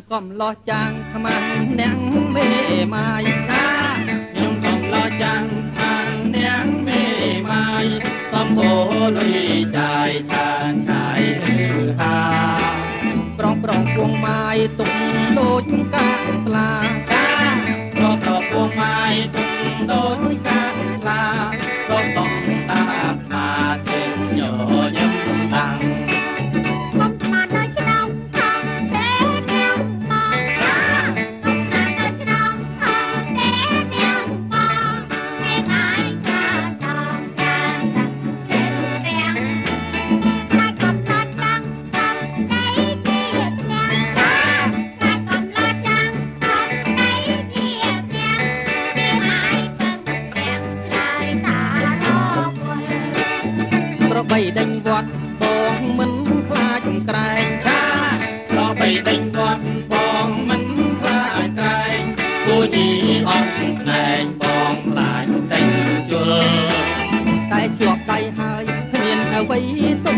កំឡោះចាំងខ្មាំងនាងមេម៉ាយណាខ្ញុំកំឡោះចាំងខ្មាំងនាងមេម៉ាយសំហូរលុយចាយឆានឆាយហាប្រងពួងម៉ាយទុកដូចកាស្លាកាប្រងពួងម៉ាយទុកដូចកាស្លាប្រងតំតាថាទេញញឹមតាំងបីដេញវត្តបងមិនខ្លាចក្រែងឆាប្របីដេញវត្តបងមិនខ្លាចក្រែងគូញីអត់ខ្នែងបងខ្លាចដេញជល់តែជាប់ដៃហើយគ្មានអ្វីសុ